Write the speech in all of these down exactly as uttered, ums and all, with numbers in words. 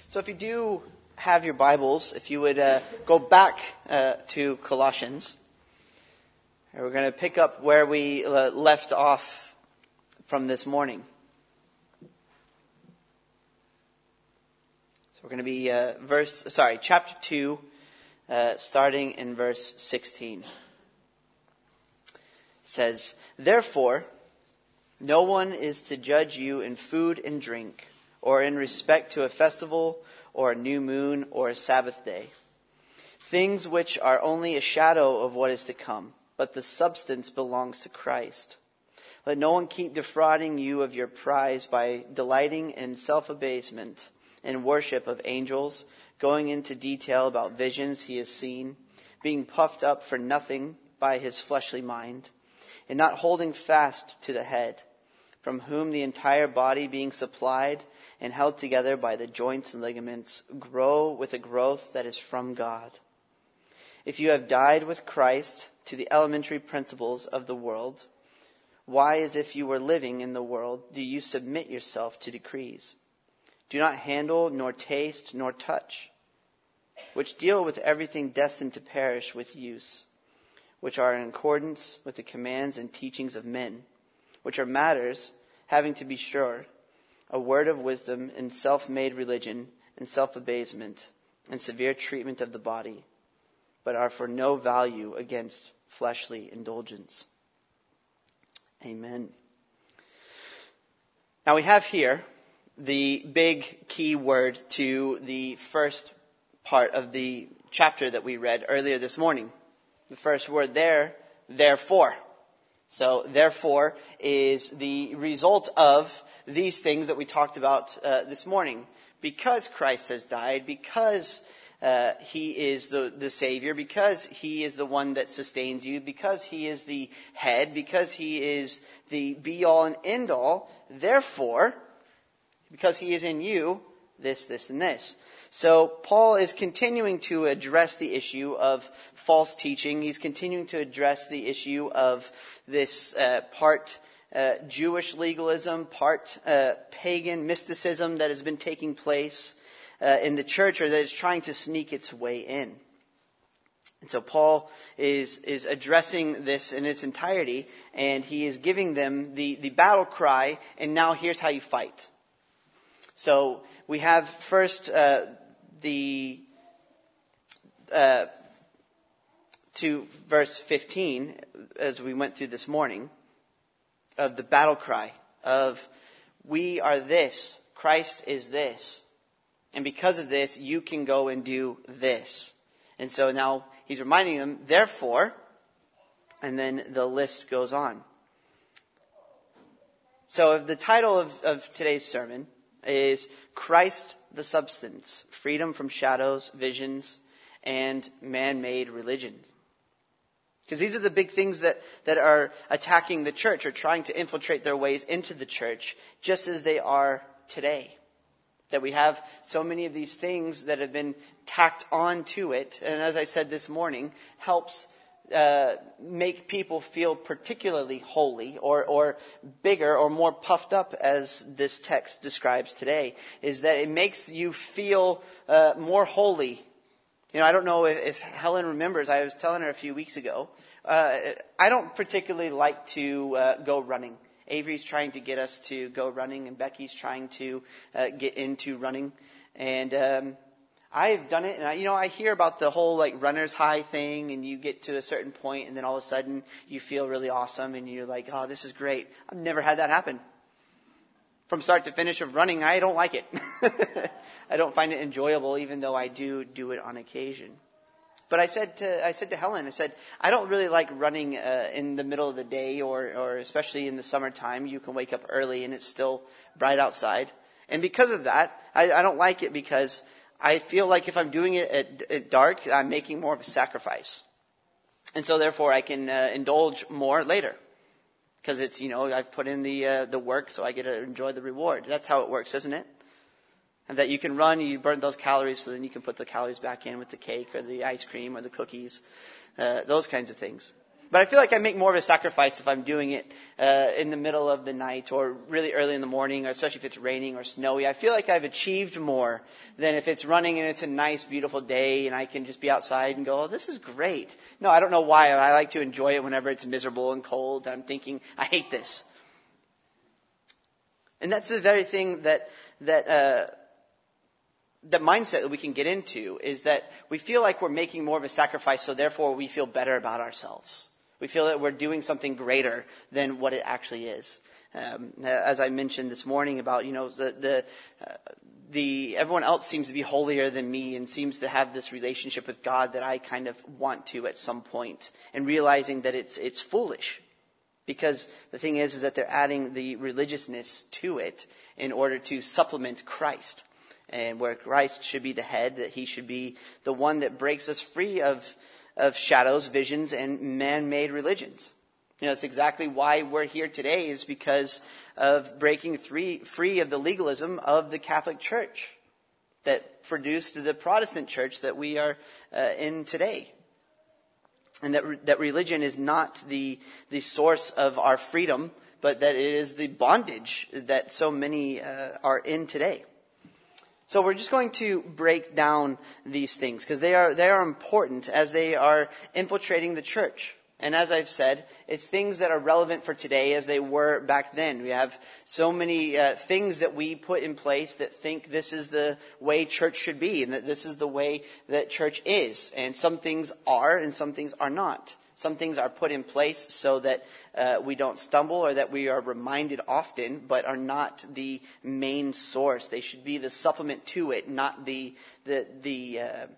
So if you do have your Bibles, if you would uh, go back uh, to Colossians, we're going to pick up where we uh, left off from this morning. So we're going to be uh, verse, sorry, chapter two, uh, starting in verse sixteen. It says, "Therefore, no one is to judge you in food and drink, or in respect to a festival, or a new moon, or a Sabbath day. Things which are only a shadow of what is to come, but the substance belongs to Christ. Let no one keep defrauding you of your prize by delighting in self-abasement and worship of angels, going into detail about visions he has seen, being puffed up for nothing by his fleshly mind, and not holding fast to the head, from whom the entire body being supplied and held together by the joints and ligaments, grow with a growth that is from God. If you have died with Christ to the elementary principles of the world, why, as if you were living in the world, do you submit yourself to decrees? Do not handle, nor taste, nor touch, which deal with everything destined to perish with use, which are in accordance with the commands and teachings of men, which are matters, having to be sure, a word of wisdom and self-made religion and self-abasement and severe treatment of the body, but are for no value against fleshly indulgence." Amen. Now we have here the big key word to the first part of the chapter that we read earlier this morning. The first word there, therefore. So, therefore, is the result of these things that we talked about uh, this morning. Because Christ has died, because uh, He is the, the Savior, because He is the one that sustains you, because He is the head, because He is the be-all and end-all, therefore, because He is in you, this, this, and this. So Paul is continuing to address the issue of false teaching. He's continuing to address the issue of this uh, part uh, Jewish legalism, part uh, pagan mysticism that has been taking place uh, in the church, or that is trying to sneak its way in. And so Paul is is addressing this in its entirety, and he is giving them the, the battle cry, and now here's how you fight. So we have first uh, the uh, to verse fifteen, as we went through this morning, of the battle cry of, we are this, Christ is this, and because of this, you can go and do this. And so now he's reminding them, therefore, and then the list goes on. So the title of, of today's sermon is Christ the Substance, Freedom from Shadows, Visions, and Man-Made Religions. Because these are the big things that, that are attacking the church, or trying to infiltrate their ways into the church, just as they are today. That we have so many of these things that have been tacked on to it, and as I said this morning, helps Uh, make people feel particularly holy, or, or bigger, or more puffed up, as this text describes today, is that it makes you feel uh, more holy. You know, I don't know if, if Helen remembers, I was telling her a few weeks ago, uh, I don't particularly like to uh, go running. Avery's trying to get us to go running, and Becky's trying to uh, get into running, and um I've done it, and I, you know, I hear about the whole like runner's high thing, and you get to a certain point, and then all of a sudden you feel really awesome, and you're like, oh, this is great. I've never had that happen. From start to finish of running, I don't like it. I don't find it enjoyable, even though I do do it on occasion. But I said to I said to Helen, I said, I don't really like running uh, in the middle of the day, or or especially in the summertime. You can wake up early and it's still bright outside, and because of that, I, I don't like it, because I feel like if I'm doing it at, at dark, I'm making more of a sacrifice. And so therefore I can uh, indulge more later. Because it's, you know, I've put in the uh, the work, so I get to enjoy the reward. That's how it works, isn't it? And that you can run, you burn those calories, so then you can put the calories back in with the cake or the ice cream or the cookies, uh, those kinds of things. But I feel like I make more of a sacrifice if I'm doing it uh, in the middle of the night or really early in the morning, or especially if it's raining or snowy. I feel like I've achieved more than if it's running and it's a nice, beautiful day and I can just be outside and go, oh, this is great. No, I don't know why. I like to enjoy it whenever it's miserable and cold. I'm thinking, I hate this. And that's the very thing that that uh, the mindset that we can get into, is that we feel like we're making more of a sacrifice, so therefore we feel better about ourselves. We feel that we're doing something greater than what it actually is. Um, as I mentioned this morning about, you know, the the, uh, the everyone else seems to be holier than me and seems to have this relationship with God that I kind of want to at some point, and realizing that it's it's foolish. Because the thing is, is that they're adding the religiousness to it in order to supplement Christ. And where Christ should be the head, that he should be the one that breaks us free of, of shadows, visions, and man-made religions. You know, it's exactly why we're here today, is because of breaking free, free of the legalism of the Catholic Church that produced the Protestant church that we are uh, in today. And that re- that religion is not the the source of our freedom, but that it is the bondage that so many uh, are in today. So we're just going to break down these things because they are they are important as they are infiltrating the church. And as I've said, it's things that are relevant for today as they were back then. We have so many uh, things that we put in place that think this is the way church should be and that this is the way that church is. And some things are and some things are not. Some things are put in place so that uh, we don't stumble or that we are reminded often, but are not the main source. They should be the supplement to it, not the the the. Uh,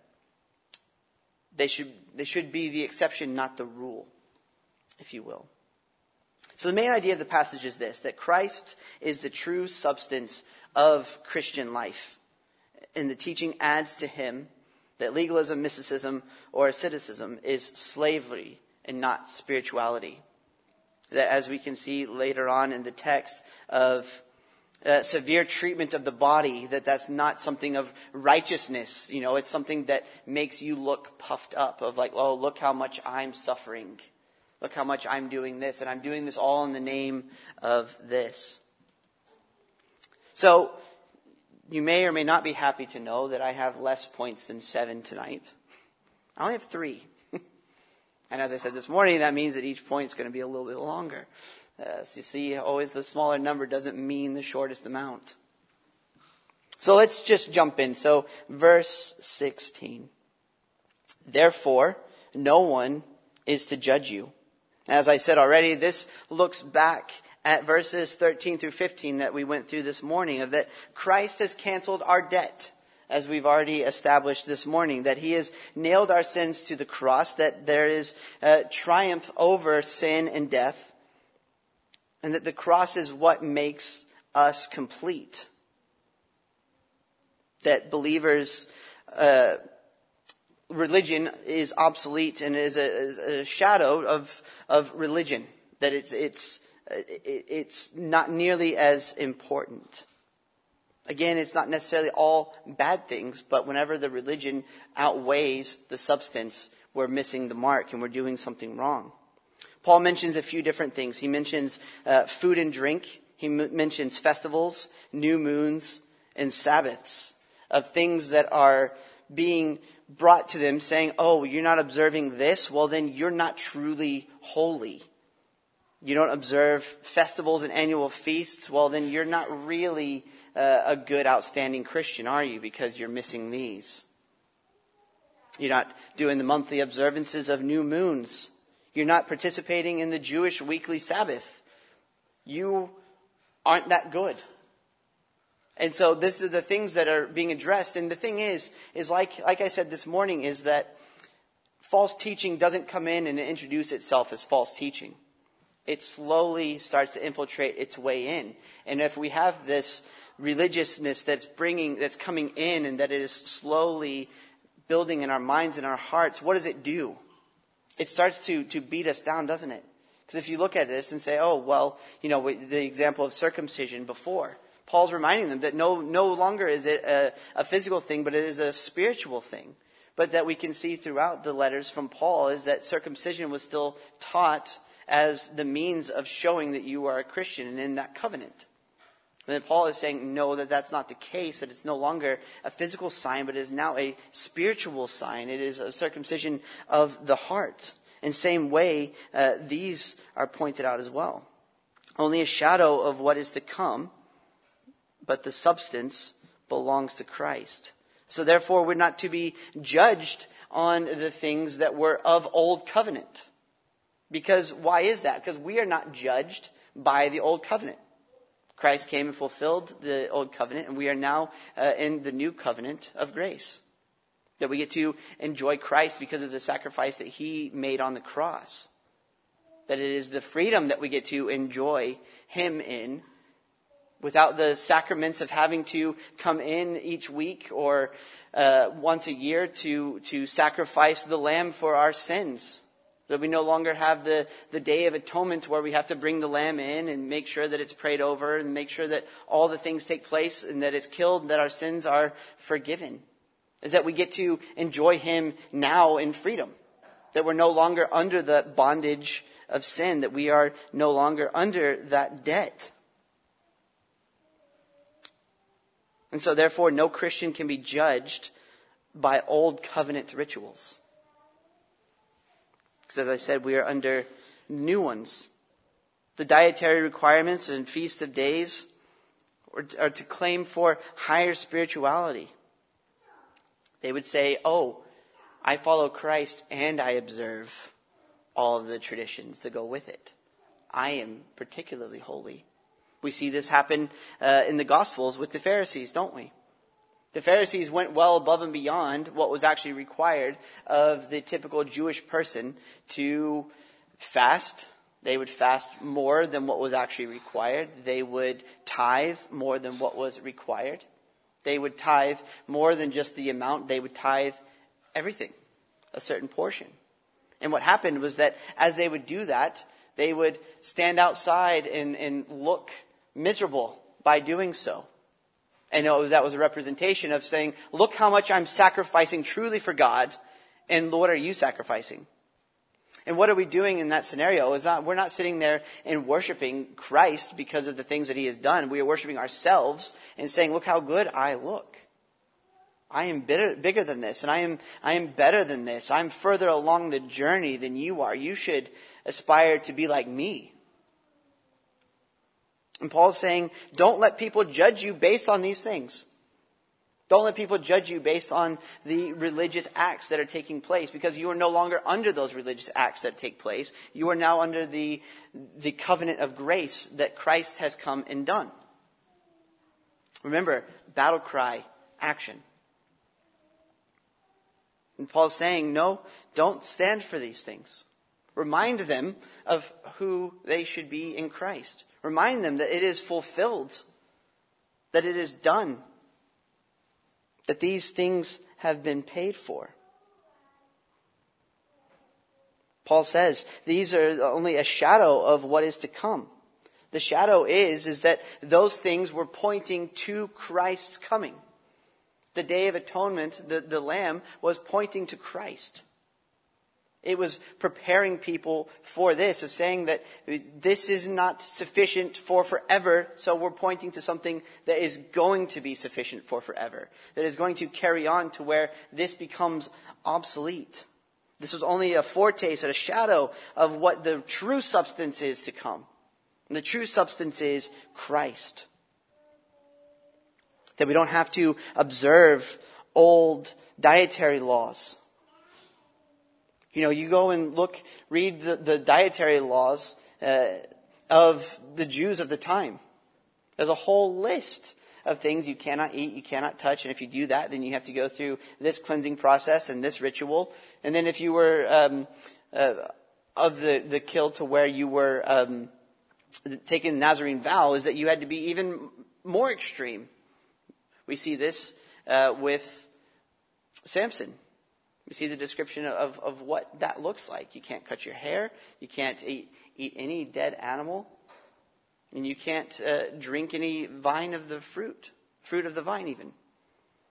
They should they should be the exception, not the rule, if you will. So the main idea of the passage is this, that Christ is the true substance of Christian life. And the teaching adds to him that legalism, mysticism, or asceticism is slavery and not spirituality. That, as we can see later on in the text, of Uh, severe treatment of the body, that that's not something of righteousness. You know, it's something that makes you look puffed up, of like, oh, look how much I'm suffering. Look how much I'm doing this, and I'm doing this all in the name of this. So, you may or may not be happy to know that I have less points than seven tonight. I only have three. And as I said this morning, that means that each point is going to be a little bit longer. Uh, so you see, always the smaller number doesn't mean the shortest amount. So let's just jump in. So verse sixteen. Therefore, no one is to judge you. As I said already, this looks back at verses thirteen through fifteen that we went through this morning, of that Christ has canceled our debt, as we've already established this morning, that he has nailed our sins to the cross, that there is uh, triumph over sin and death, and that the cross is what makes us complete. That believers, uh, religion is obsolete and is a, is a shadow of of religion. That it's it's it's not nearly as important. Again, it's not necessarily all bad things, but whenever the religion outweighs the substance, we're missing the mark and we're doing something wrong. Paul mentions a few different things. He mentions uh, food and drink. He m- mentions festivals, new moons, and Sabbaths, of things that are being brought to them saying, oh, you're not observing this? Well, then you're not truly holy. You don't observe festivals and annual feasts? Well, then you're not really uh, a good, outstanding Christian, are you? Because you're missing these. You're not doing the monthly observances of new moons. You're not participating in the Jewish weekly Sabbath. You aren't that good. And so this is the things that are being addressed. And the thing is, is like, like I said this morning, is that false teaching doesn't come in and introduce itself as false teaching. It slowly starts to infiltrate its way in. And if we have this religiousness that's bringing, that's coming in, and that it is slowly building in our minds and our hearts, what does it do? It starts to, to beat us down, doesn't it? Because if you look at this and say, oh, well, you know, the example of circumcision before, Paul's reminding them that no, no longer is it a, a physical thing, but it is a spiritual thing. but that we can see throughout the letters from Paul is that circumcision was still taught as the means of showing that you are a Christian and in that covenant. And then Paul is saying, no, that that's not the case, that it's no longer a physical sign, but it is now a spiritual sign. It is a circumcision of the heart. In the same way, uh, these are pointed out as well. Only a shadow of what is to come, but the substance belongs to Christ. So therefore, we're not to be judged on the things that were of old covenant. Because why is that? Because we are not judged by the old covenant. Christ came and fulfilled the old covenant, and we are now uh, in the new covenant of grace. That we get to enjoy Christ because of the sacrifice that he made on the cross. That it is the freedom that we get to enjoy him in, without the sacraments of having to come in each week or uh, once a year to, to sacrifice the lamb for our sins. That we no longer have the, the Day of Atonement where we have to bring the lamb in and make sure that it's prayed over and make sure that all the things take place and that it's killed and that our sins are forgiven. Is that we get to enjoy him now in freedom. That we're no longer under the bondage of sin. That we are no longer under that debt. And so therefore no Christian can be judged by old covenant rituals. Because as I said, we are under new ones. The dietary requirements and feast of days are to claim for higher spirituality. They would say, oh, I follow Christ and I observe all of the traditions that go with it. I am particularly holy. We see this happen uh, in the Gospels with the Pharisees, don't we? The Pharisees went well above and beyond what was actually required of the typical Jewish person to fast. They would fast more than what was actually required. They would tithe more than what was required. They would tithe more than just the amount. They would tithe everything, a certain portion. And what happened was that as they would do that, they would stand outside and, and look miserable by doing so. And it was, that was a representation of saying, look how much I'm sacrificing truly for God, and what are you sacrificing? And what are we doing in that scenario? Is not, we're not sitting there and worshiping Christ because of the things that he has done. We are worshiping ourselves and saying, look how good I look. I am bitter, bigger than this, and I am, I am better than this. I'm further along the journey than you are. You should aspire to be like me. And Paul's saying, don't let people judge you based on these things. Don't let people judge you based on the religious acts that are taking place, because you are no longer under those religious acts that take place. You are now under the, the covenant of grace that Christ has come and done. Remember, battle cry, action. And Paul's saying, no, don't stand for these things. Remind them of who they should be in Christ. Remind them that it is fulfilled, that it is done, that these things have been paid for. Paul says these are only a shadow of what is to come. The shadow is, is that those things were pointing to Christ's coming. The Day of Atonement, the, the Lamb, was pointing to Christ. It was preparing people for this, of saying that this is not sufficient for forever, so we're pointing to something that is going to be sufficient for forever, that is going to carry on to where this becomes obsolete. This was only a foretaste, a shadow of what the true substance is to come. And the true substance is Christ. That we don't have to observe old dietary laws. You know, you go and look, read the, the dietary laws uh, of the Jews of the time. There's a whole list of things you cannot eat, you cannot touch. And if you do that, then you have to go through this cleansing process and this ritual. And then if you were um, uh, of the, the kill to where you were um, taking the Nazarene vow, is that you had to be even more extreme. We see this uh, with Samson. We see the description of, of what that looks like. You can't cut your hair. You can't eat, eat any dead animal. And you can't uh, drink any vine of the fruit, fruit of the vine even.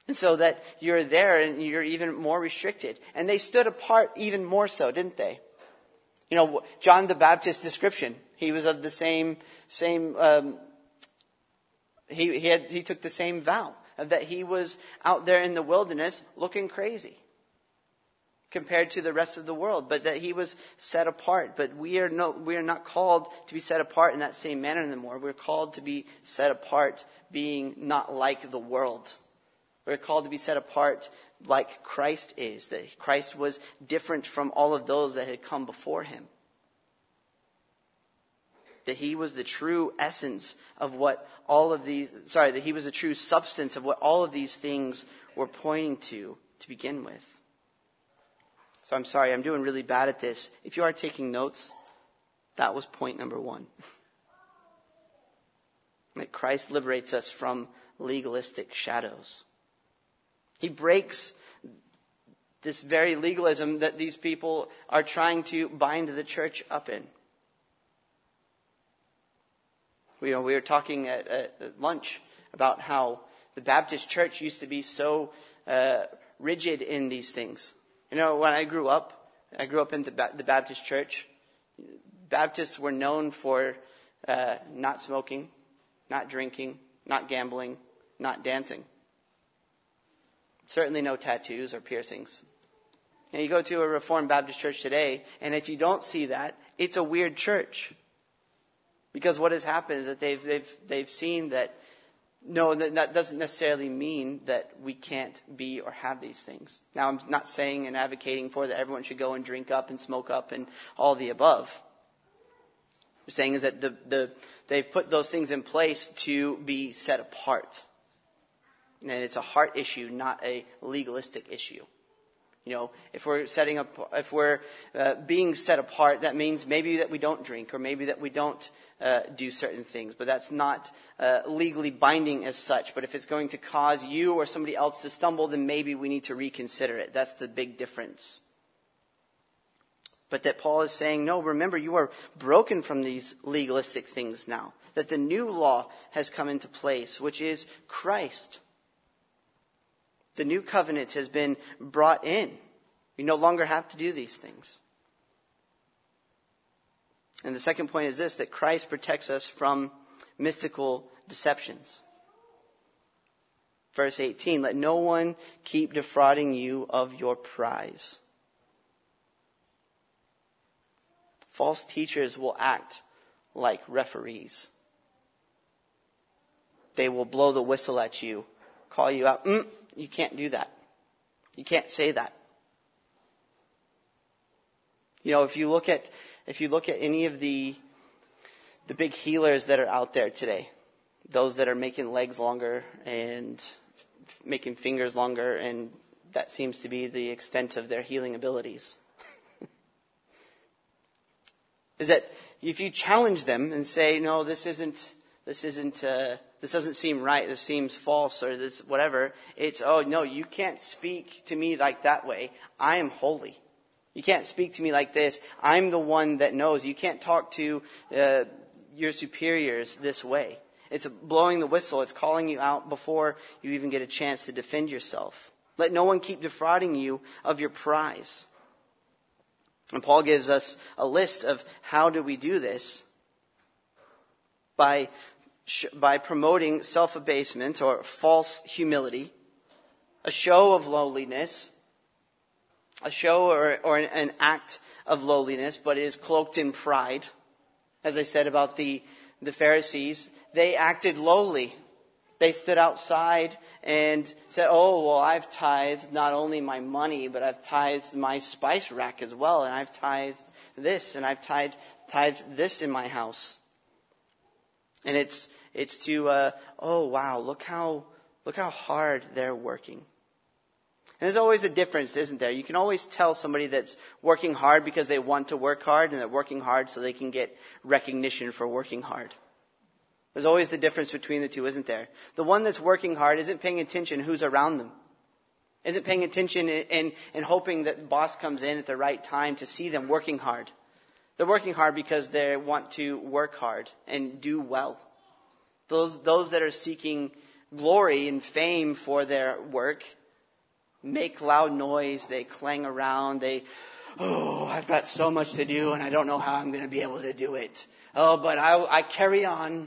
And so that you're there and you're even more restricted. And they stood apart even more so, didn't they? You know, John the Baptist's description, he was of the same, same, um, he, he had, he took the same vow that he was out there in the wilderness looking crazy compared to the rest of the world, but that he was set apart. But we are no, we are not called to be set apart in that same manner anymore. We're called to be set apart being not like the world. We're called to be set apart like Christ is, that Christ was different from all of those that had come before him. That he was the true essence of what all of these, sorry, that he was the true substance of what all of these things were pointing to, to begin with. So I'm sorry, I'm doing really bad at this. If you are taking notes, that was point number one. That Christ liberates us from legalistic shadows. He breaks this very legalism that these people are trying to bind the church up in. You know, we were talking at, at lunch about how the Baptist church used to be so uh, rigid in these things. You know, when I grew up, I grew up in the, ba- the Baptist church. Baptists were known for uh, not smoking, not drinking, not gambling, not dancing. Certainly no tattoos or piercings. And you go to a Reformed Baptist church today, and if you don't see that, it's a weird church. Because what has happened is that they've they've they've seen that no, that, that doesn't necessarily mean that we can't be or have these things. Now, I'm not saying and advocating for that everyone should go and drink up and smoke up and all the above. What I'm saying is that the the they've put those things in place to be set apart. And it's a heart issue, not a legalistic issue. You know, if we're setting up, if we're uh, being set apart, that means maybe that we don't drink or maybe that we don't uh, do certain things. But that's not uh, legally binding as such. But if it's going to cause you or somebody else to stumble, then maybe we need to reconsider it. That's the big difference. But that Paul is saying, no, remember, you are broken from these legalistic things now. That the new law has come into place, which is Christ. The new covenant has been brought in. We no longer have to do these things. And the second point is this, that Christ protects us from mystical deceptions. Verse eighteen, let no one keep defrauding you of your prize. False teachers will act like referees. They will blow the whistle at you, call you out. Mm, you can't do that. You can't say that. You know, if you look at if you look at any of the the big healers that are out there today, those that are making legs longer and f- making fingers longer, and that seems to be the extent of their healing abilities. Is that if you challenge them and say, no, this isn't, this isn't, uh, this doesn't seem right, this seems false, or this whatever, it's, oh no, you can't speak to me like that way. I am holy. You can't speak to me like this. I'm the one that knows. You can't talk to uh, your superiors this way. It's blowing the whistle. It's calling you out before you even get a chance to defend yourself. Let no one keep defrauding you of your prize. And Paul gives us a list of how do we do this. By, by promoting self-abasement or false humility, a show of lowliness, a show or, or an, an act of lowliness, but it is cloaked in pride. As I said about the, the Pharisees, they acted lowly. They stood outside and said, oh, well, I've tithed not only my money, but I've tithed my spice rack as well. And I've tithed this, and I've tithed, tithed this in my house. And it's it's to, uh, oh, wow, look how look how hard they're working. And there's always a difference, isn't there? You can always tell somebody that's working hard because they want to work hard, and they're working hard so they can get recognition for working hard. There's always the difference between the two, isn't there? The one that's working hard isn't paying attention who's around them. Isn't paying attention and, and hoping that the boss comes in at the right time to see them working hard. They're working hard because they want to work hard and do well. Those, those that are seeking glory and fame for their work, make loud noise, they clang around, they, oh, I've got so much to do and I don't know how I'm going to be able to do it. Oh, but I, I carry on.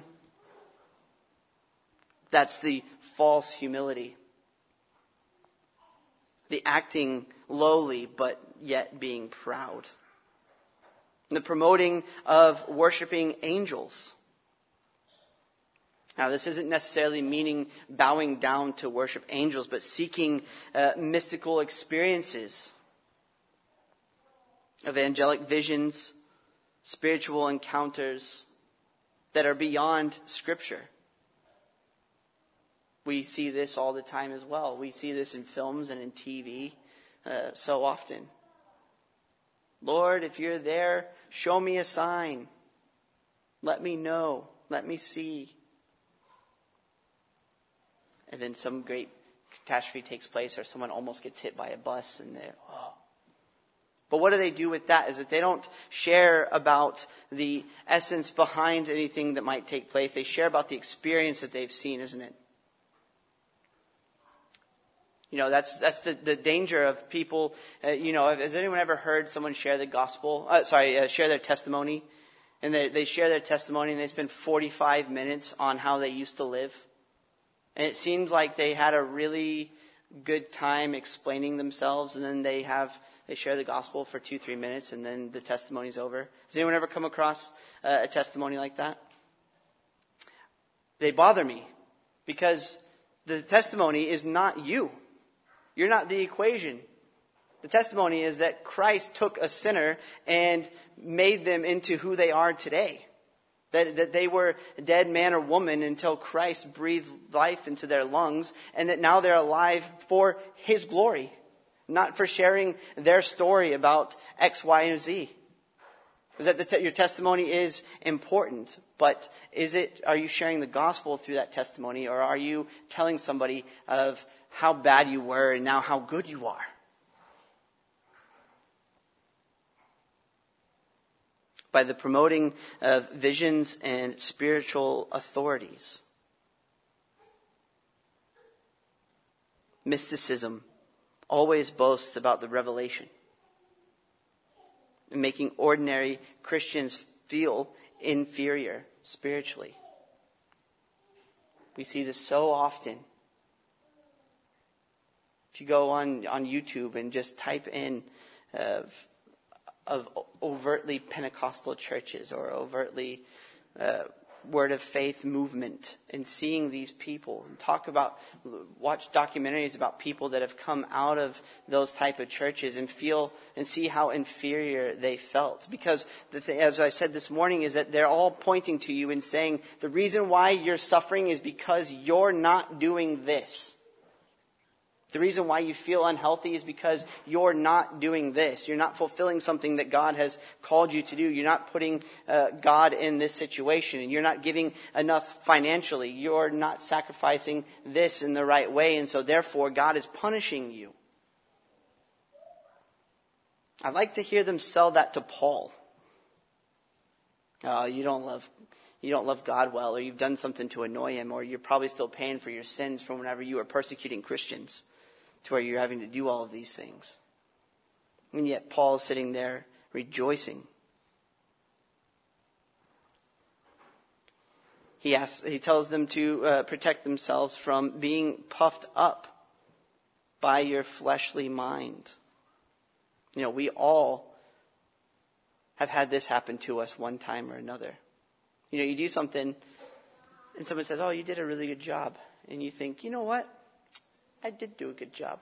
That's the false humility. The acting lowly, but yet being proud. The promoting of worshiping angels. Now, this isn't necessarily meaning bowing down to worship angels, but seeking uh, mystical experiences, of angelic visions, spiritual encounters that are beyond Scripture. We see this all the time as well. We see this in films and in T V uh, so often. Lord, if you're there, show me a sign. Let me know. Let me see. And then some great catastrophe takes place or someone almost gets hit by a bus and they're, oh. But what do they do with that is that they don't share about the essence behind anything that might take place. They share about the experience that they've seen, isn't it? You know, that's that's the, the danger of people. Uh, you know, has anyone ever heard someone share the gospel? Uh, sorry, uh, share their testimony. And they, they share their testimony and they spend forty-five minutes on how they used to live. And it seems like they had a really good time explaining themselves, and then they have they share the gospel for two, three minutes, and then the testimony's over. Has anyone ever come across uh, a testimony like that? They bother me because the testimony is not you. You're not the equation. The testimony is that Christ took a sinner and made them into who they are today. That, that they were a dead man or woman until Christ breathed life into their lungs, and that now they're alive for His glory, not for sharing their story about X, Y, and Z. Is that the te- your testimony is important, but is it? Are you sharing the gospel through that testimony, or are you telling somebody of how bad you were and now how good you are? By the promoting of visions and spiritual authorities. Mysticism always boasts about the revelation, and making ordinary Christians feel inferior spiritually. We see this so often. If you go on, on YouTube and just type in uh, of overtly Pentecostal churches or overtly uh, Word of Faith movement, and seeing these people and talk about, watch documentaries about people that have come out of those type of churches and feel and see how inferior they felt. Because the thing, as I said this morning, is that they're all pointing to you and saying the reason why you're suffering is because you're not doing this. The reason why you feel unhealthy is because you're not doing this. You're not fulfilling something that God has called you to do. You're not putting uh, God in this situation. And you're not giving enough financially. You're not sacrificing this in the right way. And so therefore God is punishing you. I'd like to hear them sell that to Paul. Oh, you don't love You don't love God well, or you've done something to annoy Him, or you're probably still paying for your sins from whenever you were persecuting Christians, to where you're having to do all of these things. And yet Paul is sitting there rejoicing. He asks, he tells them to uh, protect themselves from being puffed up by your fleshly mind. You know, we all have had this happen to us one time or another. You know, you do something and someone says, oh, you did a really good job. And you think, you know what? I did do a good job.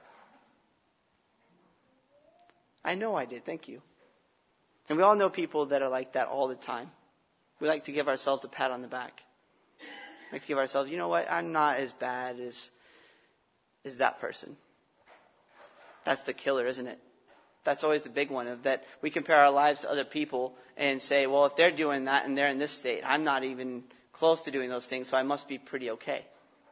I know I did. Thank you. And we all know people that are like that all the time. We like to give ourselves a pat on the back. We like to give ourselves, you know what? I'm not as bad as, as that person. That's the killer, isn't it? That's always the big one, of that we compare our lives to other people and say, well, if they're doing that and they're in this state, I'm not even close to doing those things, so I must be pretty okay.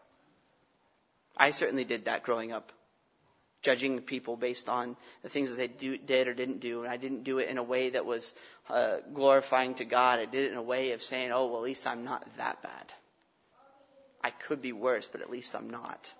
I certainly did that growing up, judging people based on the things that they do, did or didn't do. And I didn't do it in a way that was uh, glorifying to God. I did it in a way of saying, oh, well, at least I'm not that bad. I could be worse, but at least I'm not.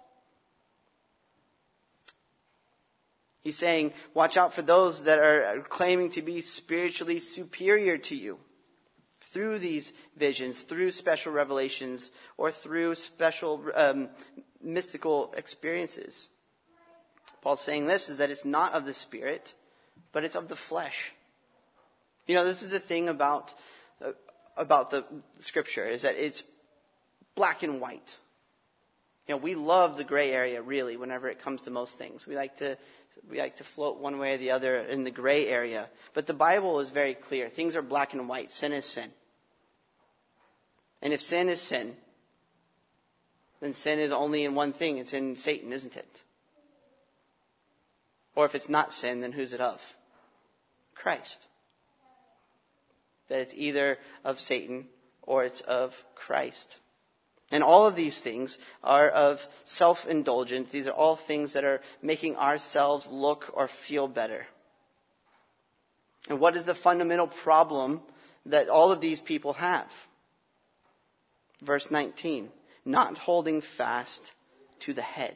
He's saying, watch out for those that are claiming to be spiritually superior to you through these visions, through special revelations, or through special um, mystical experiences. Paul's saying this is that it's not of the Spirit, but it's of the flesh. You know, this is the thing about uh, about the Scripture, is that it's black and white. You know, we love the gray area, really, whenever it comes to most things. We like to we like to float one way or the other in the gray area. But the Bible is very clear. Things are black and white. Sin is sin. And if sin is sin, then sin is only in one thing. It's in Satan, isn't it? Or if it's not sin, then who's it of? Christ. That it's either of Satan or it's of Christ. And all of these things are of self-indulgence. These are all things that are making ourselves look or feel better. And what is the fundamental problem that all of these people have? Verse nineteen, not holding fast to the head.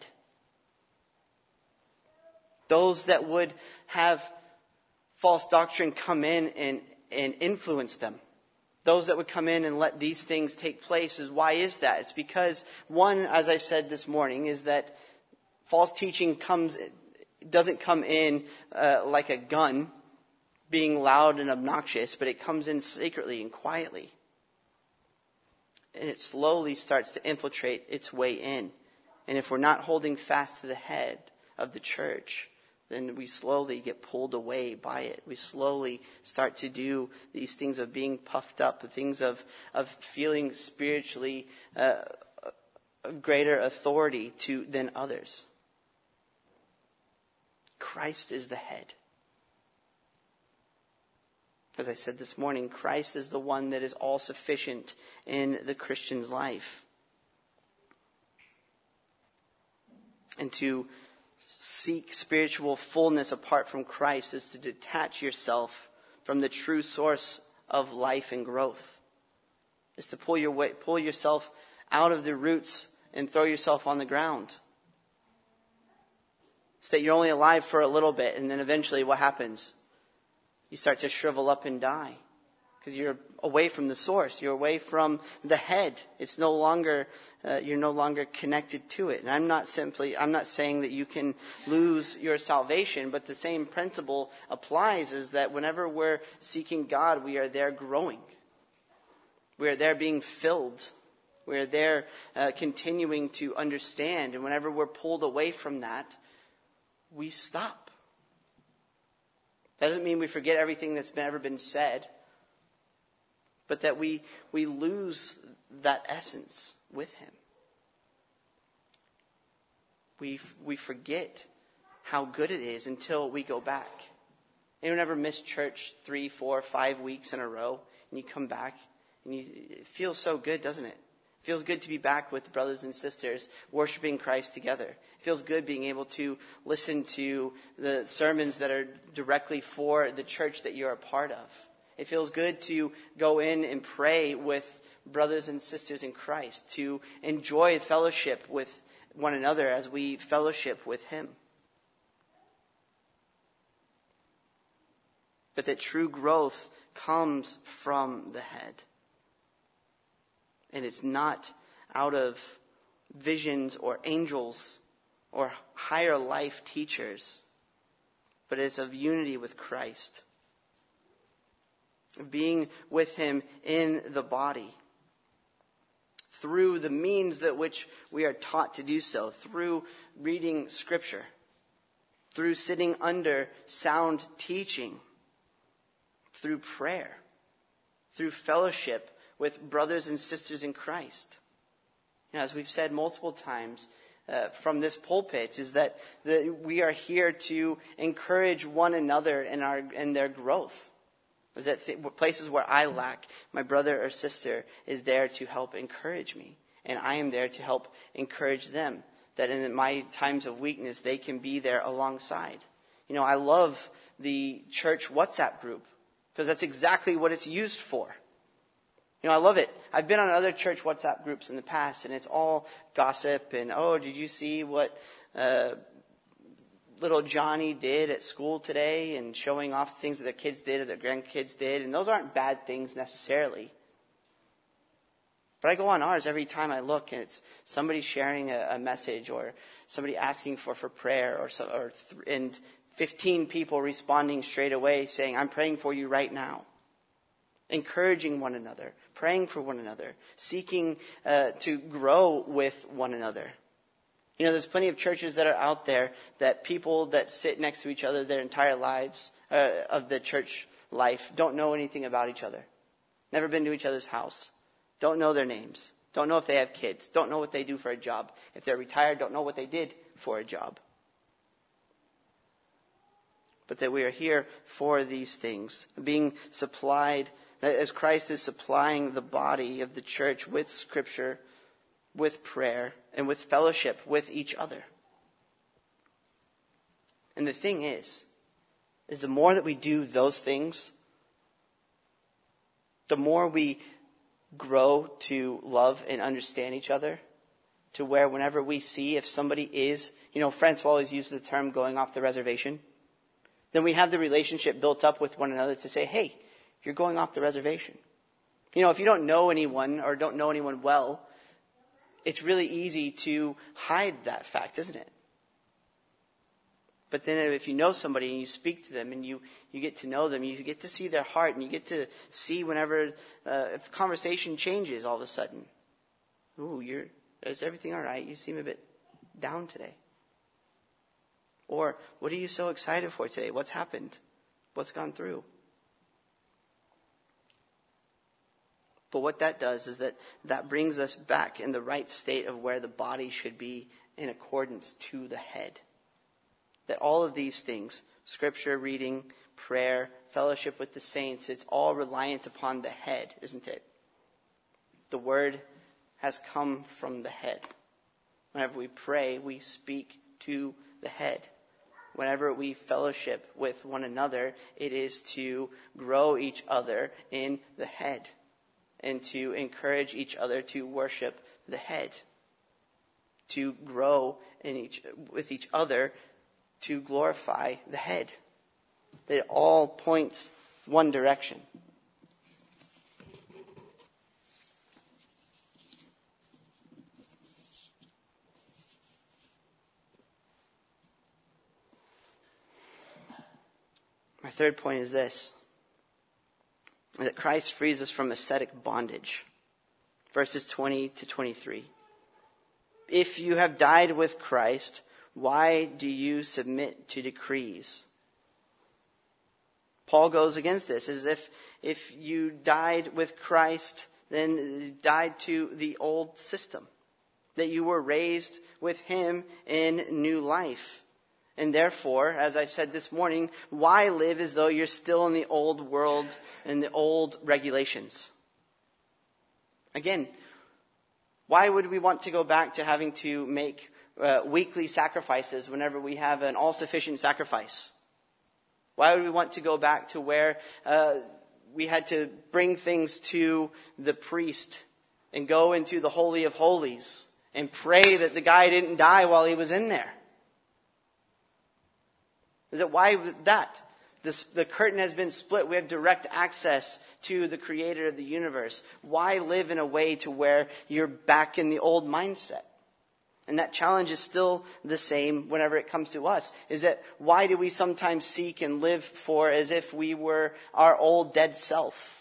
Those that would have false doctrine come in and, and influence them. Those that would come in and let these things take place. Is why is that? It's because, one, as I said this morning, is that false teaching comes doesn't come in uh, like a gun, being loud and obnoxious, but it comes in secretly and quietly. And it slowly starts to infiltrate its way in. And if we're not holding fast to the head of the church, then we slowly get pulled away by it. We slowly start to do these things of being puffed up, the things of, of feeling spiritually uh, greater authority to than others. Christ is the head. As I said this morning, Christ is the one that is all sufficient in the Christian's life. And to seek spiritual fullness apart from Christ is to detach yourself from the true source of life and growth. Is to pull your way, pull yourself out of the roots and throw yourself on the ground. So that you're only alive for a little bit, and then eventually what happens? You start to shrivel up and die. Because you're away from the source. You're away from the head. It's no longer, uh, you're no longer connected to it. And I'm not simply, I'm not saying that you can lose your salvation, but the same principle applies, is that whenever we're seeking God, we are there growing. We are there being filled. We are there uh, continuing to understand. And whenever we're pulled away from that, we stop. That doesn't mean we forget everything that's been, ever been said, but that we we lose that essence with Him. We we forget how good it is until we go back. Anyone ever miss church three, four, five weeks in a row, and you come back, and you, it feels so good, doesn't it? It feels good to be back with brothers and sisters worshiping Christ together. It feels good being able to listen to the sermons that are directly for the church that you're a part of. It feels good to go in and pray with brothers and sisters in Christ, to enjoy fellowship with one another as we fellowship with Him. But that true growth comes from the head. And it's not out of visions or angels or higher life teachers, but it's of unity with Christ. Being with Him in the body. Through the means that which we are taught to do so. Through reading Scripture. Through sitting under sound teaching. Through prayer. Through fellowship with brothers and sisters in Christ. You know, as we've said multiple times uh, from this pulpit, is that the, we are here to encourage one another in our in their growth. Is that th- places where I lack, my brother or sister is there to help encourage me, and I am there to help encourage them. That in my times of weakness, they can be there alongside. You know, I love the church WhatsApp group because that's exactly what it's used for. You know, I love it. I've been on other church WhatsApp groups in the past, and it's all gossip and, oh, did you see what uh, little Johnny did at school today, and showing off things that their kids did or their grandkids did. And those aren't bad things necessarily. But I go on ours every time I look, and it's somebody sharing a, a message, or somebody asking for, for prayer, or, so, or th- and fifteen people responding straight away saying, I'm praying for you right now. Encouraging one another, praying for one another, seeking uh, to grow with one another. You know, there's plenty of churches that are out there that people that sit next to each other their entire lives uh, of the church life don't know anything about each other. Never been to each other's house. Don't know their names. Don't know if they have kids. Don't know what they do for a job. If they're retired, don't know what they did for a job. But that we are here for these things, being supplied as Christ is supplying the body of the church with Scripture, with prayer, and with fellowship with each other. And the thing is, is the more that we do those things, the more we grow to love and understand each other, to where whenever we see if somebody is, you know, Francois always uses the term going off the reservation, then we have the relationship built up with one another to say, hey, you're going off the reservation. You know, if you don't know anyone or don't know anyone well, it's really easy to hide that fact, isn't it? But then if you know somebody and you speak to them and you, you get to know them, you get to see their heart, and you get to see whenever uh, if conversation changes all of a sudden. Ooh, you're, is everything all right? You seem a bit down today. Or, what are you so excited for today? What's happened? What's gone through? But what that does is that that brings us back in the right state of where the body should be in accordance to the head. That all of these things, Scripture, reading, prayer, fellowship with the saints, it's all reliant upon the head, isn't it? The word has come from the head. Whenever we pray, we speak to the head. Whenever we fellowship with one another, it is to grow each other in the head and to encourage each other to worship the head, to grow in each with each other, to glorify the head. It all points one direction. My third point is this, that Christ frees us from ascetic bondage. Verses twenty to twenty-three. If you have died with Christ, why do you submit to decrees? Paul goes against this, as if if you died with Christ, then died to the old system. That you were raised with him in new life. And therefore, as I said this morning, why live as though you're still in the old world and the old regulations? Again, why would we want to go back to having to make uh, weekly sacrifices whenever we have an all-sufficient sacrifice? Why would we want to go back to where uh, we had to bring things to the priest and go into the Holy of Holies and pray that the guy didn't die while he was in there? Is it why that? This, the curtain has been split. We have direct access to the creator of the universe. Why live in a way to where you're back in the old mindset? And that challenge is still the same whenever it comes to us. Is that why do we sometimes seek and live for as if we were our old dead self?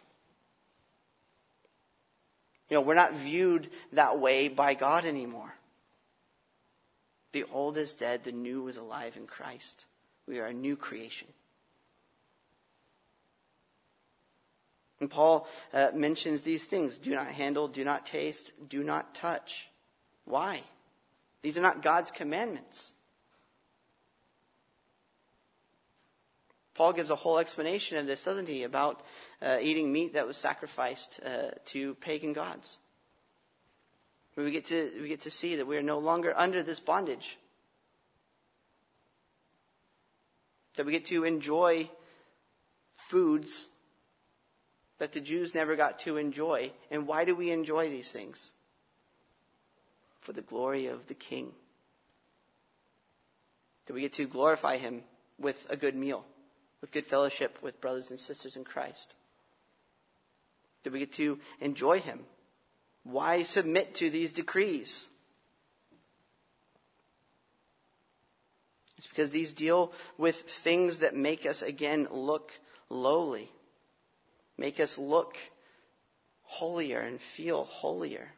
You know, we're not viewed that way by God anymore. The old is dead, the new is alive in Christ. We are a new creation. And Paul uh, mentions these things. Do not handle, do not taste, do not touch. Why? These are not God's commandments. Paul gives a whole explanation of this, doesn't he? About uh, eating meat that was sacrificed uh, to pagan gods. We get to, we get to see that we are no longer under this bondage. That we get to enjoy foods that the Jews never got to enjoy. And why do we enjoy these things? For the glory of the King. That we get to glorify him with a good meal, with good fellowship with brothers and sisters in Christ. That we get to enjoy him. Why submit to these decrees? It's because these deal with things that make us, again, look lowly. Make us look holier and feel holier.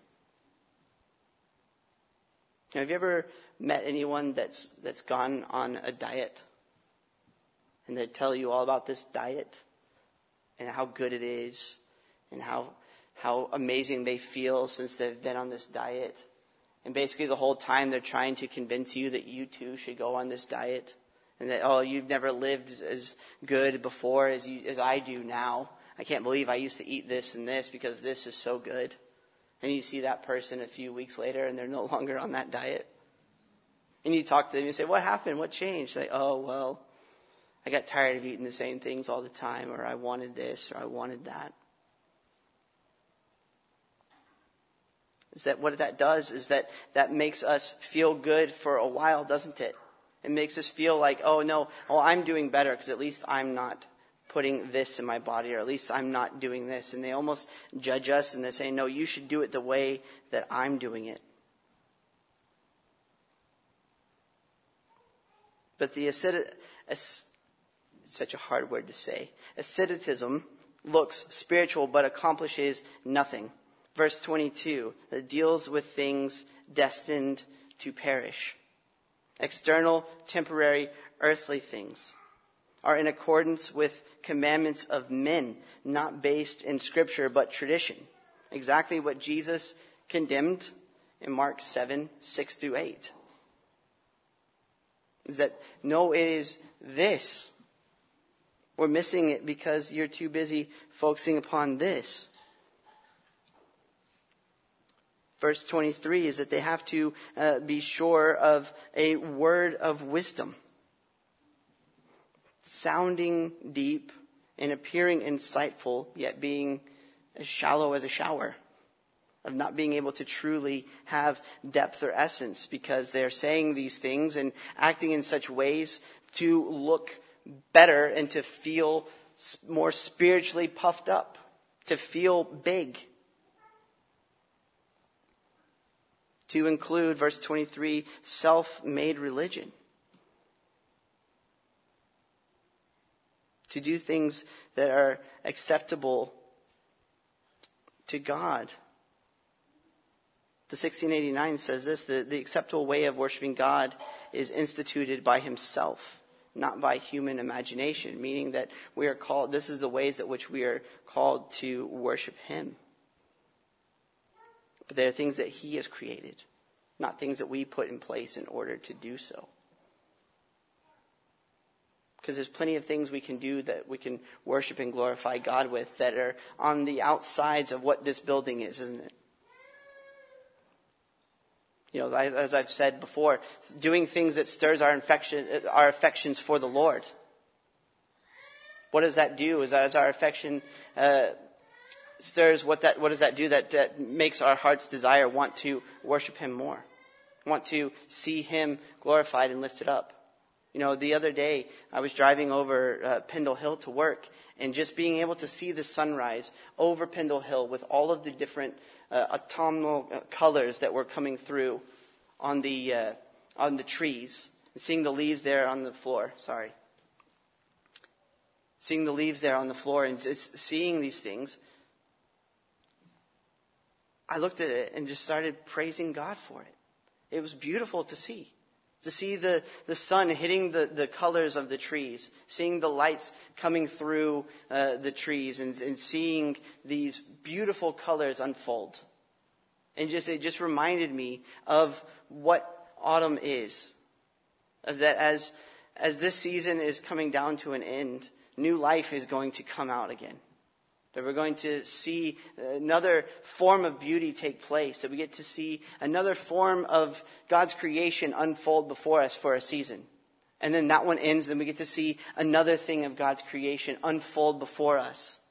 Now, have you ever met anyone that's that's gone on a diet? And they tell you all about this diet and how good it is and how how amazing they feel since they've been on this diet. And basically the whole time they're trying to convince you that you too should go on this diet. And that, oh, you've never lived as, as good before as you as I do now. I can't believe I used to eat this and this because this is so good. And you see that person a few weeks later and they're no longer on that diet. And you talk to them and you say, what happened? What changed? They, oh, well, I got tired of eating the same things all the time, or I wanted this, or I wanted that. Is that what that does is that that makes us feel good for a while, doesn't it? It makes us feel like, oh, no, well, I'm doing better because at least I'm not putting this in my body, or at least I'm not doing this. And they almost judge us and they say, no, you should do it the way that I'm doing it. But the asceti- as, such a hard word to say. Asceticism looks spiritual but accomplishes nothing. Verse twenty-two, that deals with things destined to perish. External, temporary, earthly things are in accordance with commandments of men, not based in Scripture but tradition. Exactly what Jesus condemned in Mark seven, six through eight. Is that, no, it is this. We're missing it because you're too busy focusing upon this. Verse twenty-three is that they have to uh, be sure of a word of wisdom. Sounding deep and appearing insightful, yet being as shallow as a shower. Of not being able to truly have depth or essence because they're saying these things and acting in such ways to look better and to feel more spiritually puffed up. To feel big. To include, verse twenty-three, self-made religion. To do things that are acceptable to God. The sixteen eighty-nine says this, the, the acceptable way of worshiping God is instituted by himself, not by human imagination, meaning that we are called, this is the ways at which we are called to worship him. But they are things that he has created, not things that we put in place in order to do so. Because there's plenty of things we can do that we can worship and glorify God with that are on the outsides of what this building is, isn't it? You know, as I've said before, doing things that stirs our affection, our affections for the Lord. What does that do? Is that as our affection uh, stirs, what that what does that do? That, that makes our heart's desire want to worship him more, want to see him glorified and lifted up. You know, the other day I was driving over uh, Pendle Hill to work, and just being able to see the sunrise over Pendle Hill with all of the different uh, autumnal uh, colors that were coming through on the uh, on the trees, and seeing the leaves there on the floor. Sorry, seeing the leaves there on the floor, and just seeing these things, I looked at it and just started praising God for it. It was beautiful to see. To see the, the sun hitting the, the colors of the trees, seeing the lights coming through uh, the trees, and, and seeing these beautiful colors unfold. And just it just reminded me of what autumn is. Of that as as this season is coming down to an end, new life is going to come out again. That we're going to see another form of beauty take place. That we get to see another form of God's creation unfold before us for a season. And then that one ends, then we get to see another thing of God's creation unfold before us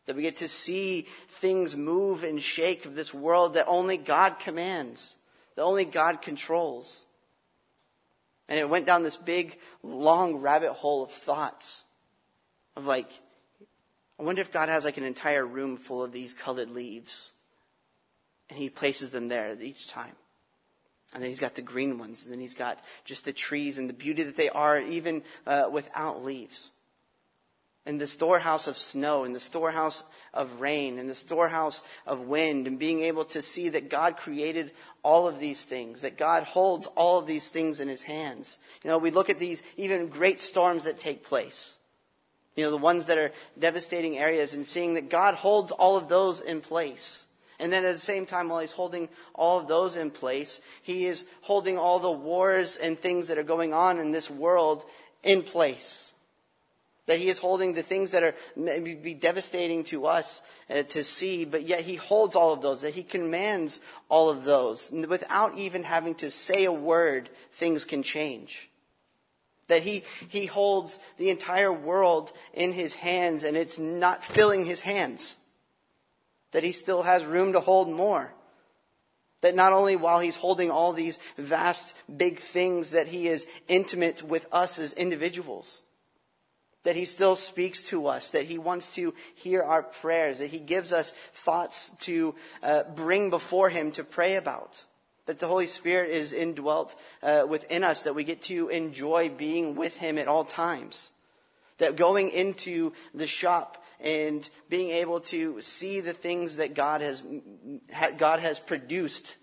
That we get to see things move and shake of this world that only God commands, that only God controls. And it went down this big, long rabbit hole of thoughts of like, I wonder if God has like an entire room full of these colored leaves. And he places them there each time. And then he's got the green ones. And then he's got just the trees and the beauty that they are even uh, without leaves. And the storehouse of snow and the storehouse of rain and the storehouse of wind, and being able to see that God created all of these things, that God holds all of these things in his hands. You know, we look at these even great storms that take place. You know, the ones that are devastating areas, and seeing that God holds all of those in place. And then at the same time, while he's holding all of those in place, he is holding all the wars and things that are going on in this world in place. That he is holding the things that are maybe be devastating to us uh, to see, but yet he holds all of those, that he commands all of those. And without even having to say a word, things can change. That he, he holds the entire world in his hands, and it's not filling his hands. That he still has room to hold more. That not only while he's holding all these vast, big things, that he is intimate with us as individuals. That he still speaks to us, that he wants to hear our prayers, that he gives us thoughts to uh, bring before him to pray about. That the Holy Spirit is indwelt uh, within us, that we get to enjoy being with him at all times. That going into the shop and being able to see the things that God has God has produced.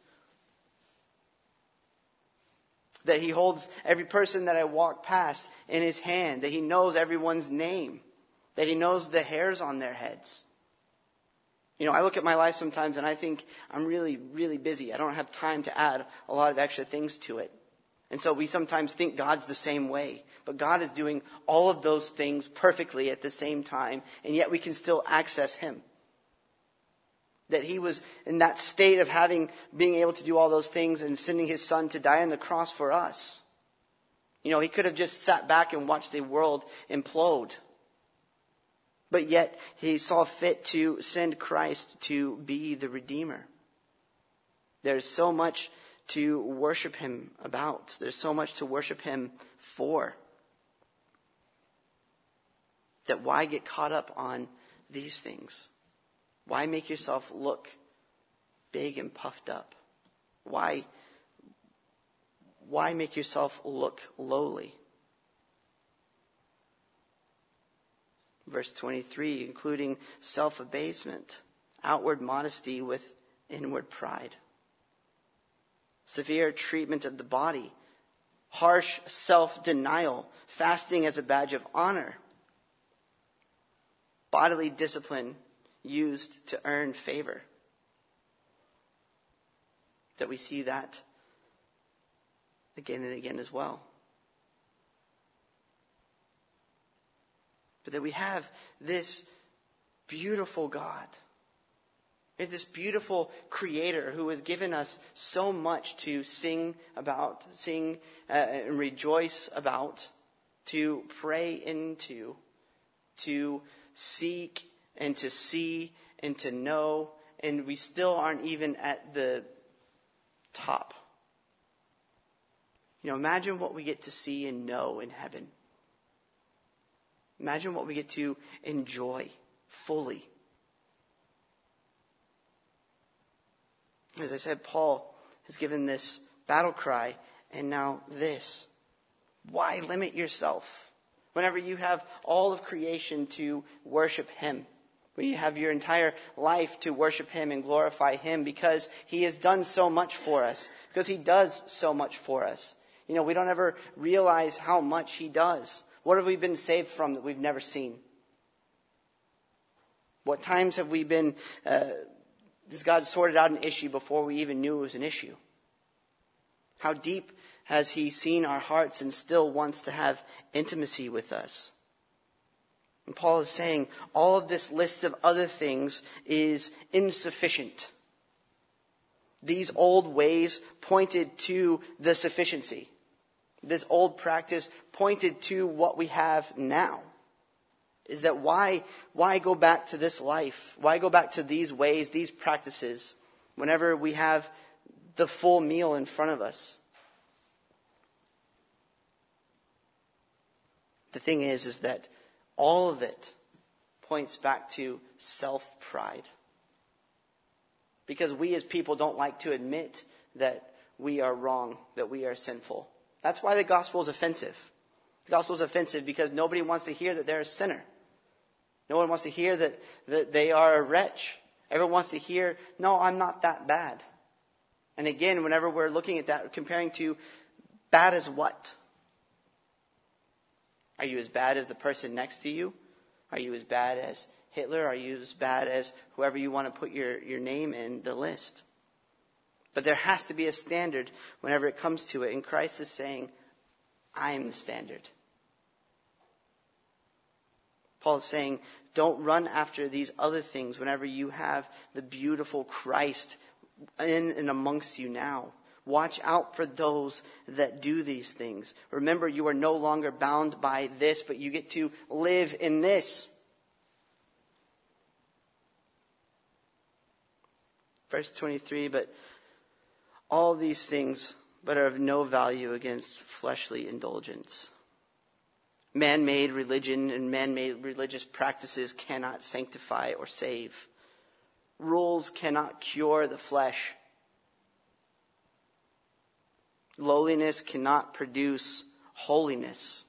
That he holds every person that I walk past in his hand. That he knows everyone's name. That he knows the hairs on their heads. You know, I look at my life sometimes and I think I'm really, really busy. I don't have time to add a lot of extra things to it. And so we sometimes think God's the same way. But God is doing all of those things perfectly at the same time. And yet we can still access him. That he was in that state of having, being able to do all those things and sending his son to die on the cross for us. You know, he could have just sat back and watched the world implode. But yet he saw fit to send Christ to be the Redeemer. There's so much to worship him about. There's so much to worship him for. That why get caught up on these things? Why make yourself look big and puffed up? Why, why make yourself look lowly? Verse twenty-three, including self-abasement, outward modesty with inward pride. Severe treatment of the body, harsh self-denial, fasting as a badge of honor, bodily discipline used to earn favor. That we see that again and again as well. But that we have this beautiful God. We have this beautiful Creator who has given us so much to sing about, sing uh, and rejoice about, to pray into, to seek and to see and to know. And we still aren't even at the top. You know, imagine what we get to see and know in heaven. Imagine what we get to enjoy fully. As I said, Paul has given this battle cry, and now this. Why limit yourself? Whenever you have all of creation to worship him. When you have your entire life to worship him and glorify him, because he has done so much for us. Because he does so much for us. You know, we don't ever realize how much he does. What have we been saved from that we've never seen? What times have we been, uh, has God sorted out an issue before we even knew it was an issue? How deep has he seen our hearts and still wants to have intimacy with us? And Paul is saying all of this list of other things is insufficient. These old ways pointed to the sufficiency. This old practice pointed to what we have now. is that why, why go back to this life? Why go back to these ways, these practices, whenever we have the full meal in front of us? The thing is, is that all of it points back to self-pride. Because we as people don't like to admit that we are wrong, that we are sinful. That's why the gospel is offensive. The gospel is offensive because nobody wants to hear that they're a sinner. No one wants to hear that, that they are a wretch. Everyone wants to hear, no, I'm not that bad. And again, whenever we're looking at that, comparing to bad as what? Are you as bad as the person next to you? Are you as bad as Hitler? Are you as bad as whoever you want to put your, your name in the list? But there has to be a standard whenever it comes to it. And Christ is saying, I am the standard. Paul is saying, don't run after these other things whenever you have the beautiful Christ in and amongst you now. Watch out for those that do these things. Remember, you are no longer bound by this, but you get to live in this. Verse twenty-three, but all these things, but are of no value against fleshly indulgence. Man-made religion and man-made religious practices cannot sanctify or save. Rules cannot cure the flesh. Lowliness cannot produce holiness.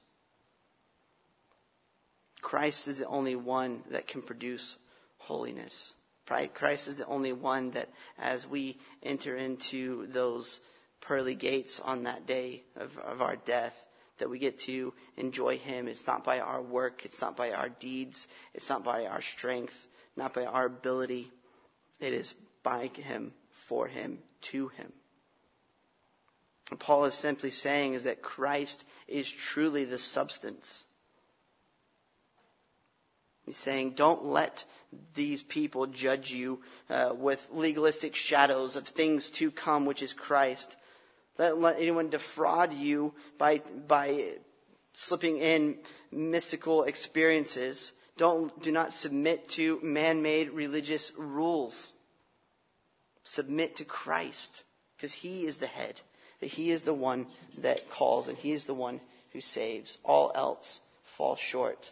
Christ is the only one that can produce holiness. Christ is the only one that, as we enter into those pearly gates on that day of, of our death, that we get to enjoy him. It's not by our work. It's not by our deeds. It's not by our strength, not by our ability. It is by him, for him, to him. And Paul is simply saying is that Christ is truly the substance. He's saying, don't let these people judge you uh, with legalistic shadows of things to come, which is Christ. Don't let anyone defraud you by, by slipping in mystical experiences. Don't, do not submit to man-made religious rules. Submit to Christ, because he is the head. That he is the one that calls, and he is the one who saves. All else falls short.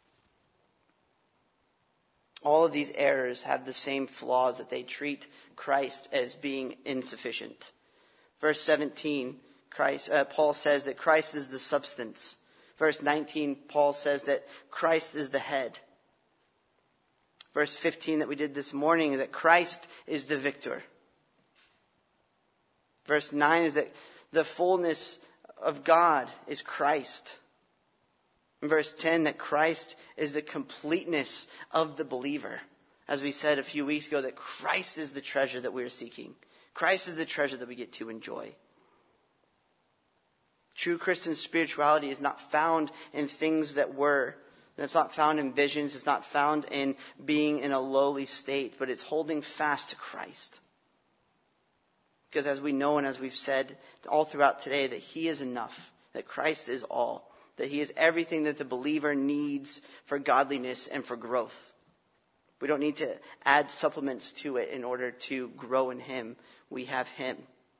All of these errors have the same flaws, that they treat Christ as being insufficient. Verse seventeen, Christ, uh, Paul says that Christ is the substance. Verse nineteen, Paul says that Christ is the head. Verse fifteen that we did this morning, that Christ is the victor. Verse nine is that the fullness of God is Christ. In verse ten, that Christ is the completeness of the believer. As we said a few weeks ago, that Christ is the treasure that we are seeking. Christ is the treasure that we get to enjoy. True Christian spirituality is not found in things that were. It's not found in visions. It's not found in being in a lowly state, but it's holding fast to Christ. Because as we know and as we've said all throughout today, that he is enough, that Christ is all, that he is everything that the believer needs for godliness and for growth. We don't need to add supplements to it in order to grow in him. We have him.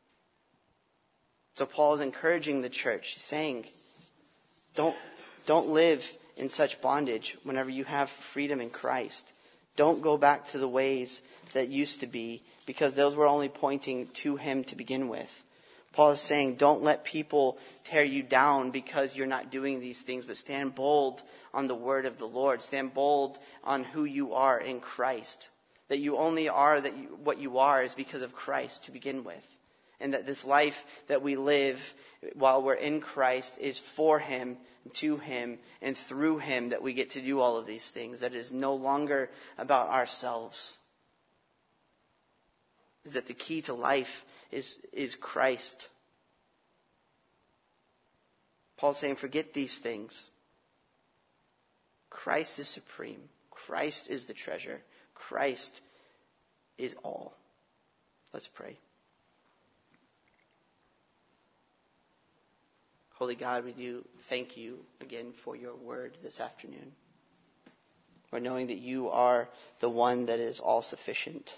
So Paul is encouraging the church, saying, don't, don't live in such bondage whenever you have freedom in Christ. Don't go back to the ways that used to be, because those were only pointing to him to begin with. Paul is saying, don't let people tear you down because you're not doing these things, but stand bold on the word of the Lord. Stand bold on who you are in Christ. That you only are that you, what you are is because of Christ to begin with. And that this life that we live while we're in Christ is for him, to him, and through him that we get to do all of these things. That it is no longer about ourselves. Is that the key to life is, is Christ. Paul's saying, forget these things. Christ is supreme. Christ is the treasure. Christ is all. Let's pray. Holy God, we do thank you again for your word this afternoon. Lord, knowing that you are the one that is all sufficient.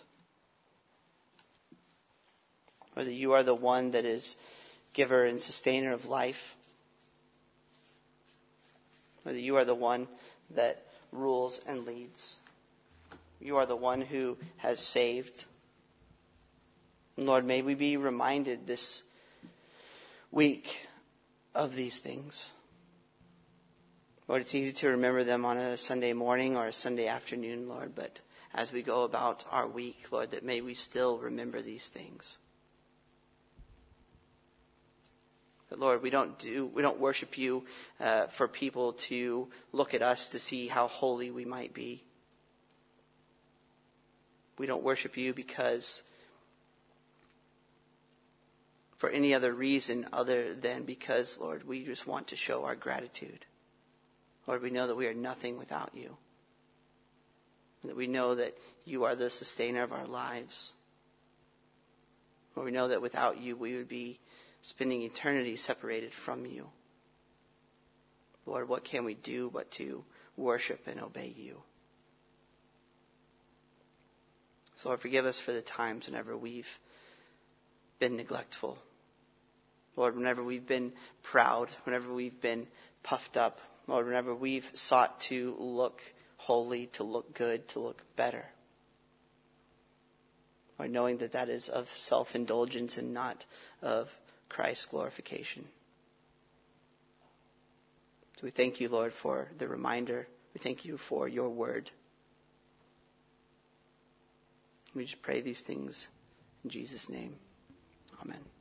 Lord, that you are the one that is giver and sustainer of life. Lord, that you are the one that rules and leads. You are the one who has saved. And Lord, may we be reminded this week of these things. Lord, it's easy to remember them on a Sunday morning or a Sunday afternoon, Lord, but as we go about our week, Lord, that may we still remember these things. That, Lord, we don't do we don't worship you uh, for people to look at us to see how holy we might be. We don't worship you because for any other reason other than because, Lord, we just want to show our gratitude. Lord, we know that we are nothing without you. And that we know that you are the sustainer of our lives. Lord, we know that without you we would be spending eternity separated from you. Lord, what can we do but to worship and obey you? So Lord, forgive us for the times whenever we've been neglectful. Lord, whenever we've been proud, whenever we've been puffed up, Lord, whenever we've sought to look holy, to look good, to look better. Lord, knowing that that is of self-indulgence and not of Christ's glorification. So we thank you, Lord, for the reminder. We thank you for your word. We just pray these things in Jesus' name. Amen.